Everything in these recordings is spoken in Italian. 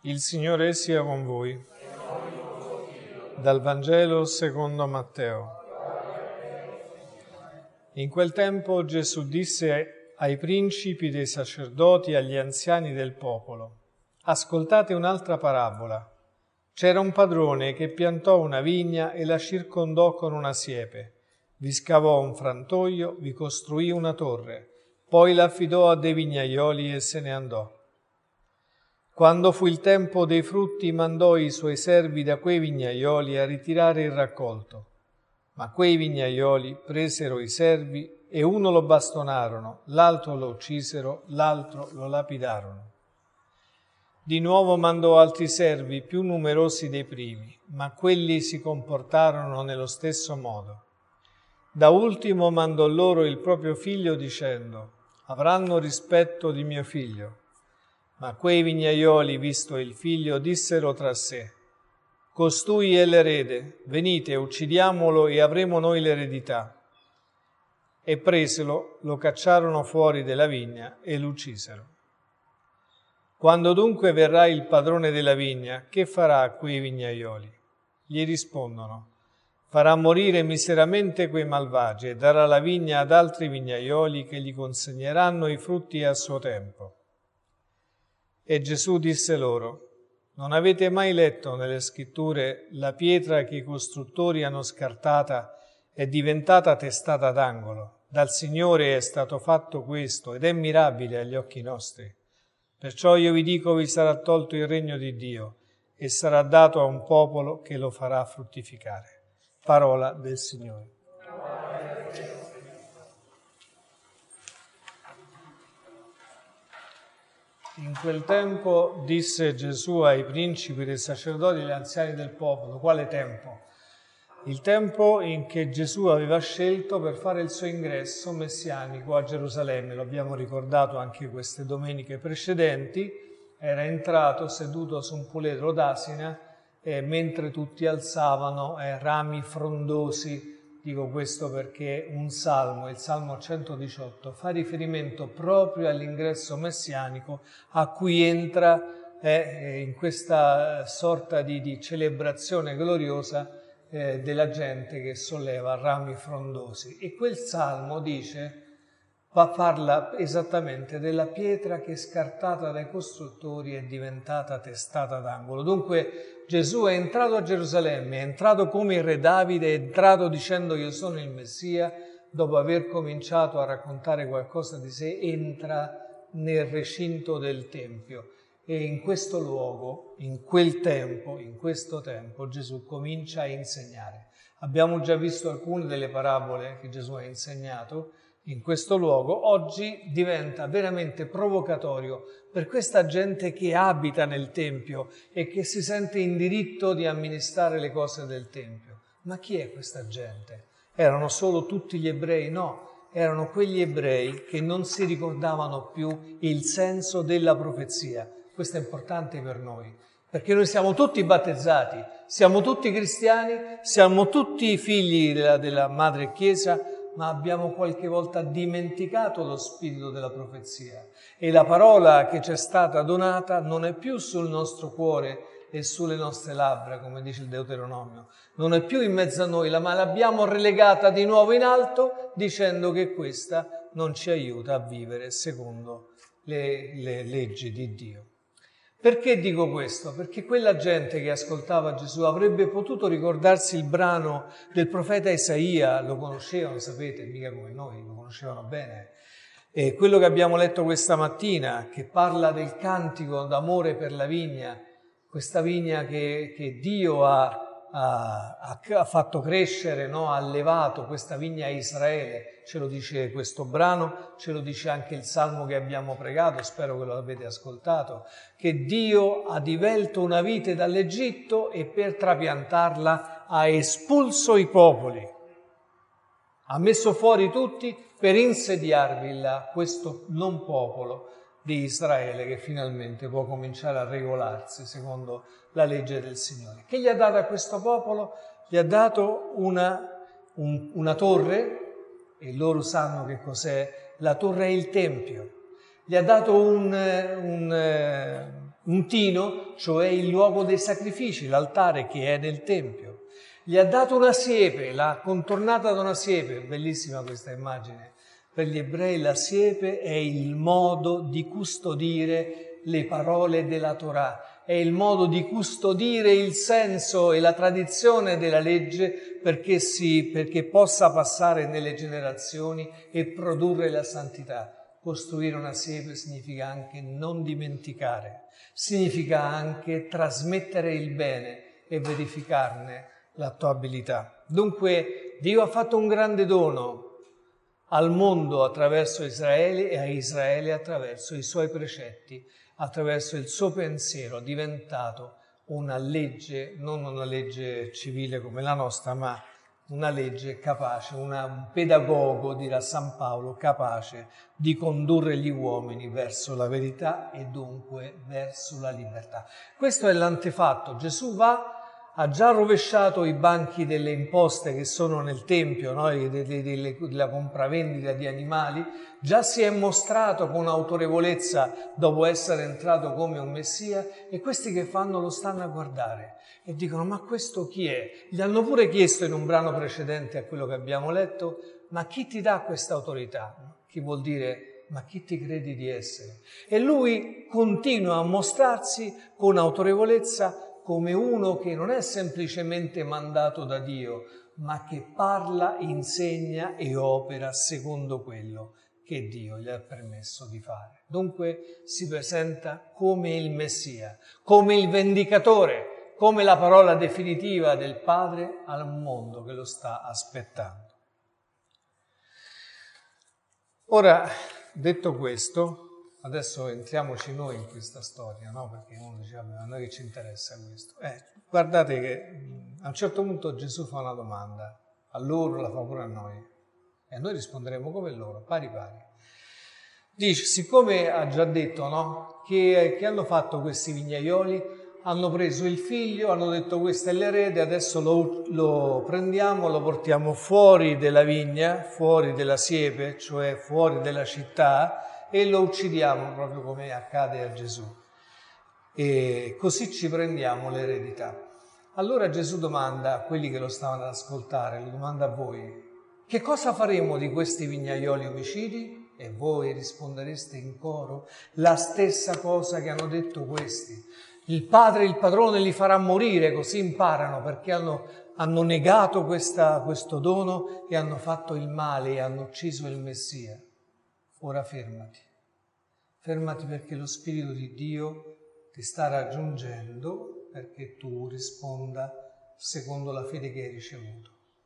Il Signore sia con voi. Dal Vangelo secondo Matteo. In quel tempo Gesù disse ai principi dei sacerdoti e agli anziani del popolo: ascoltate un'altra parabola. C'era un padrone che piantò una vigna e la circondò con una siepe. Vi scavò un frantoio, vi costruì una torre, poi la affidò a dei vignaioli e se ne andò. Quando fu il tempo dei frutti, mandò i suoi servi da quei vignaioli a ritirare il raccolto. Ma quei vignaioli presero i servi e uno lo bastonarono, l'altro lo uccisero, l'altro lo lapidarono. Di nuovo mandò altri servi più numerosi dei primi, ma quelli si comportarono nello stesso modo. Da ultimo mandò loro il proprio figlio dicendo: avranno rispetto di mio figlio. Ma quei vignaioli, visto il figlio, dissero tra sé: costui è l'erede, venite, uccidiamolo e avremo noi l'eredità. E preselo, lo cacciarono fuori della vigna e lo uccisero. Quando dunque verrà il padrone della vigna, che farà a quei vignaioli? Gli rispondono: farà morire miseramente quei malvagi e darà la vigna ad altri vignaioli che gli consegneranno i frutti a suo tempo. E Gesù disse loro: non avete mai letto nelle scritture la pietra che i costruttori hanno scartata è diventata testata d'angolo? Dal Signore è stato fatto questo ed è mirabile agli occhi nostri. Perciò io vi dico, vi sarà tolto il regno di Dio e sarà dato a un popolo che lo farà fruttificare. Parola del Signore. In quel tempo disse Gesù ai principi dei sacerdoti e agli anziani del popolo. Quale tempo? Il tempo in che Gesù aveva scelto per fare il suo ingresso messianico a Gerusalemme. Lo abbiamo ricordato anche queste domeniche precedenti. Era entrato seduto su un puledro d'asina mentre tutti alzavano rami frondosi. Dico questo perché un salmo, il Salmo 118, fa riferimento proprio all'ingresso messianico a cui entra in questa sorta di celebrazione gloriosa della gente che solleva rami frondosi. E quel salmo parla esattamente della pietra che scartata dai costruttori è diventata testata d'angolo. Dunque Gesù è entrato a Gerusalemme, è entrato come il re Davide, è entrato dicendo io sono il Messia, dopo aver cominciato a raccontare qualcosa di sé, entra nel recinto del Tempio. E in questo luogo, in questo tempo, Gesù comincia a insegnare. Abbiamo già visto alcune delle parabole che Gesù ha insegnato in questo luogo. Oggi diventa veramente provocatorio per questa gente che abita nel Tempio e che si sente in diritto di amministrare le cose del Tempio. Ma chi è questa gente? Erano solo tutti gli ebrei? No, erano quegli ebrei che non si ricordavano più il senso della profezia. Questo è importante per noi, perché noi siamo tutti battezzati, siamo tutti cristiani, siamo tutti figli della Madre Chiesa, ma abbiamo qualche volta dimenticato lo spirito della profezia. E la parola che ci è stata donata non è più sul nostro cuore e sulle nostre labbra, come dice il Deuteronomio. Non è più in mezzo a noi, ma l'abbiamo relegata di nuovo in alto, dicendo che questa non ci aiuta a vivere secondo le leggi di Dio. Perché dico questo? Perché quella gente che ascoltava Gesù avrebbe potuto ricordarsi il brano del profeta Isaia, lo conoscevano, sapete, mica come noi, lo conoscevano bene. E quello che abbiamo letto questa mattina, che parla del cantico d'amore per la vigna, questa vigna che Dio ha fatto crescere, no? Ha allevato questa vigna a Israele, ce lo dice questo brano, ce lo dice anche il salmo che abbiamo pregato, spero che lo avete ascoltato, che Dio ha divelto una vite dall'Egitto e per trapiantarla ha espulso i popoli, ha messo fuori tutti per insediarvi là questo non popolo di Israele che finalmente può cominciare a regolarsi secondo la legge del Signore. Che gli ha dato a questo popolo? Gli ha dato una torre, e loro sanno che cos'è, la torre è il Tempio. Gli ha dato un tino, cioè il luogo dei sacrifici, l'altare che è nel Tempio. Gli ha dato una siepe, l'ha contornata da una siepe, bellissima questa immagine. Per gli ebrei la siepe è il modo di custodire le parole della Torah, è il modo di custodire il senso e la tradizione della legge perché possa passare nelle generazioni e produrre la santità. Costruire una siepe significa anche non dimenticare, significa anche trasmettere il bene e verificarne l'attuabilità. Dunque Dio ha fatto un grande dono al mondo attraverso Israele e a Israele attraverso i suoi precetti, attraverso il suo pensiero, diventato una legge, non una legge civile come la nostra, ma una legge capace, un pedagogo, dirà San Paolo, capace di condurre gli uomini verso la verità e dunque verso la libertà. Questo è l'antefatto. Gesù ha già rovesciato i banchi delle imposte che sono nel Tempio, no? della compravendita di animali, già si è mostrato con autorevolezza dopo essere entrato come un Messia, e questi che fanno lo stanno a guardare e dicono: ma questo chi è? Gli hanno pure chiesto in un brano precedente a quello che abbiamo letto: ma chi ti dà questa autorità? Chi vuol dire: ma chi ti credi di essere? E lui continua a mostrarsi con autorevolezza come uno che non è semplicemente mandato da Dio, ma che parla, insegna e opera secondo quello che Dio gli ha permesso di fare. Dunque si presenta come il Messia, come il vendicatore, come la parola definitiva del Padre al mondo che lo sta aspettando. Ora, detto questo, adesso entriamoci noi in questa storia, no? Perché uno dice: vabbè, a noi che ci interessa questo? Guardate che a un certo punto Gesù fa una domanda, a loro la fa pure a noi, e noi risponderemo come loro, pari pari. Dice: siccome ha già detto, no? Che hanno fatto questi vignaioli? Hanno preso il figlio, hanno detto: questo è l'erede, adesso lo prendiamo, lo portiamo fuori della vigna, fuori della siepe, cioè fuori della città, e lo uccidiamo proprio come accade a Gesù. E così ci prendiamo l'eredità. Allora Gesù domanda a quelli che lo stavano ad ascoltare, lo domanda a voi: che cosa faremo di questi vignaioli omicidi? E voi rispondereste in coro la stessa cosa che hanno detto questi. Il padre, il padrone li farà morire, così imparano, perché hanno negato questo dono e hanno fatto il male e hanno ucciso il Messia. Ora fermati perché lo Spirito di Dio ti sta raggiungendo perché tu risponda secondo la fede che hai ricevuto.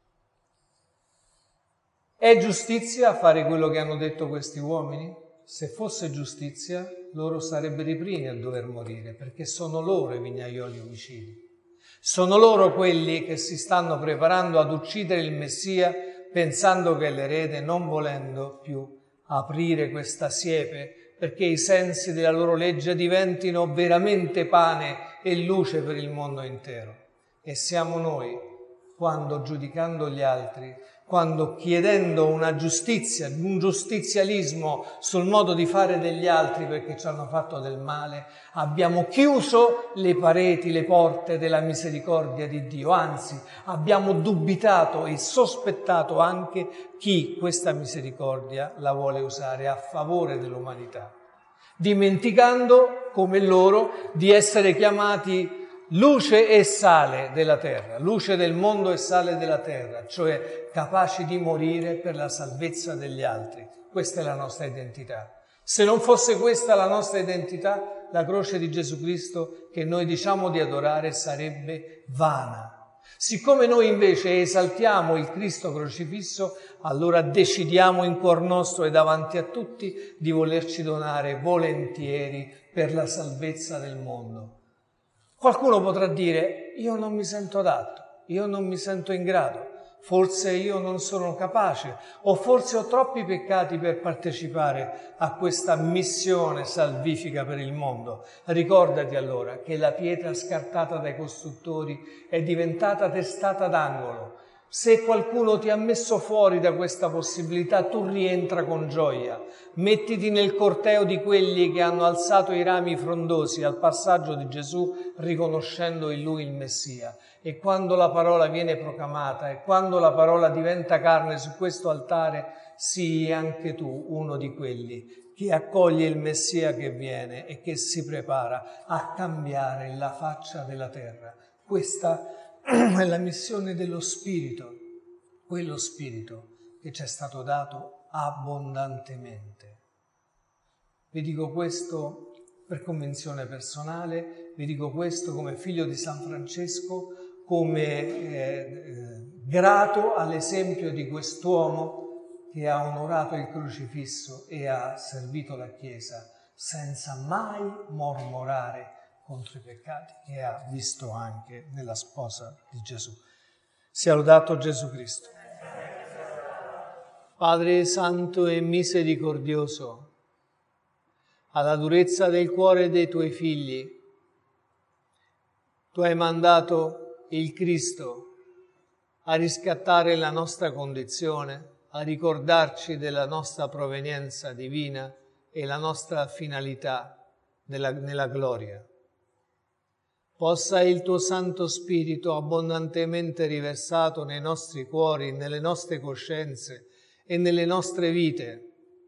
È giustizia fare quello che hanno detto questi uomini? Se fosse giustizia, loro sarebbero i primi a dover morire, perché sono loro i vignaioli omicidi. Sono loro quelli che si stanno preparando ad uccidere il Messia, pensando che è l'erede, non volendo più aprire questa siepe, perché i sensi della loro legge diventino veramente pane e luce per il mondo intero. E siamo noi, quando giudicando gli altri, quando chiedendo una giustizia, un giustizialismo sul modo di fare degli altri perché ci hanno fatto del male, abbiamo chiuso le pareti, le porte della misericordia di Dio, anzi abbiamo dubitato e sospettato anche chi questa misericordia la vuole usare a favore dell'umanità, dimenticando come loro di essere chiamati luce e sale della terra, luce del mondo e sale della terra, cioè capaci di morire per la salvezza degli altri. Questa è la nostra identità. Se non fosse questa la nostra identità, la croce di Gesù Cristo che noi diciamo di adorare sarebbe vana. Siccome noi invece esaltiamo il Cristo crocifisso, allora decidiamo in cuor nostro e davanti a tutti di volerci donare volentieri per la salvezza del mondo. Qualcuno potrà dire: io non mi sento adatto, io non mi sento in grado, forse io non sono capace, o forse ho troppi peccati per partecipare a questa missione salvifica per il mondo. Ricordati allora che la pietra scartata dai costruttori è diventata testata d'angolo. Se qualcuno ti ha messo fuori da questa possibilità, tu rientra con gioia. Mettiti nel corteo di quelli che hanno alzato i rami frondosi al passaggio di Gesù, riconoscendo in Lui il Messia. E quando la parola viene proclamata e quando la parola diventa carne su questo altare, sii anche tu uno di quelli che accoglie il Messia che viene e che si prepara a cambiare la faccia della terra. Questa è la missione dello Spirito, quello Spirito che ci è stato dato abbondantemente. Vi dico questo per convinzione personale, vi dico questo come figlio di San Francesco, come grato all'esempio di quest'uomo che ha onorato il crocifisso e ha servito la Chiesa senza mai mormorare contro i peccati che ha visto anche nella sposa di Gesù. Sia lodato Gesù Cristo. Padre santo e misericordioso, alla durezza del cuore dei tuoi figli, tu hai mandato il Cristo a riscattare la nostra condizione, a ricordarci della nostra provenienza divina e la nostra finalità nella gloria. Possa il tuo Santo Spirito, abbondantemente riversato nei nostri cuori, nelle nostre coscienze e nelle nostre vite,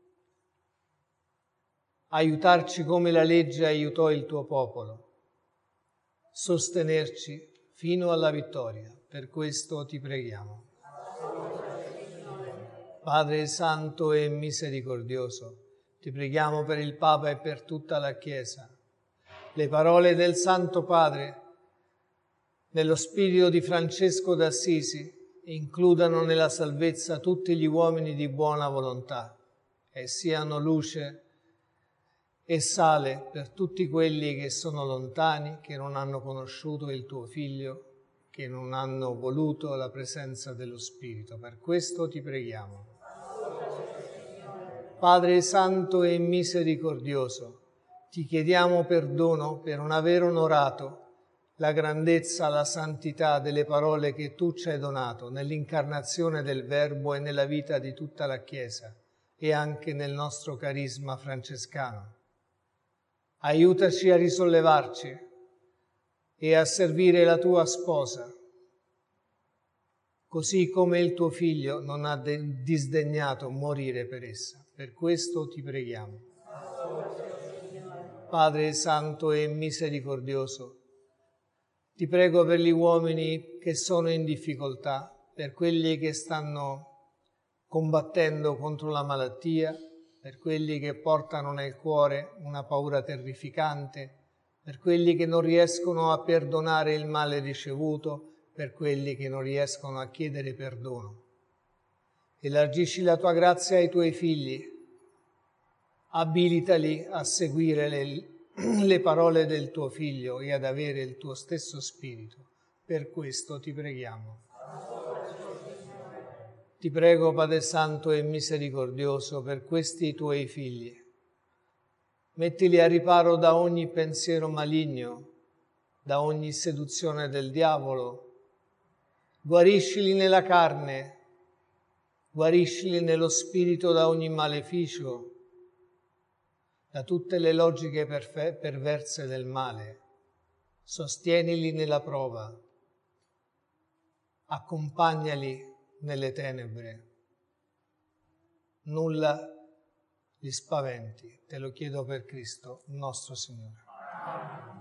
aiutarci come la legge aiutò il tuo popolo, sostenerci fino alla vittoria. Per questo ti preghiamo. Padre Santo e misericordioso, ti preghiamo per il Papa e per tutta la Chiesa. Le parole del Santo Padre, nello spirito di Francesco d'Assisi, includano nella salvezza tutti gli uomini di buona volontà e siano luce e sale per tutti quelli che sono lontani, che non hanno conosciuto il tuo Figlio, che non hanno voluto la presenza dello Spirito. Per questo ti preghiamo. Padre Santo e misericordioso, ti chiediamo perdono per non aver onorato la grandezza, la santità delle parole che tu ci hai donato nell'incarnazione del Verbo e nella vita di tutta la Chiesa e anche nel nostro carisma francescano. Aiutaci a risollevarci e a servire la tua sposa, così come il tuo Figlio non ha disdegnato morire per essa. Per questo ti preghiamo. Padre Santo e misericordioso, ti prego per gli uomini che sono in difficoltà, per quelli che stanno combattendo contro la malattia, per quelli che portano nel cuore una paura terrificante, per quelli che non riescono a perdonare il male ricevuto, per quelli che non riescono a chiedere perdono. Elargisci la tua grazia ai tuoi figli, abilitali a seguire le parole del tuo Figlio e ad avere il tuo stesso spirito. Per questo ti preghiamo. Ti prego, Padre Santo e misericordioso, per questi tuoi figli. Mettili a riparo da ogni pensiero maligno, da ogni seduzione del diavolo. Guariscili nella carne, guariscili nello spirito da ogni maleficio, da tutte le logiche perverse del male. Sostienili nella prova, accompagnali nelle tenebre. Nulla li spaventi, te lo chiedo per Cristo, nostro Signore.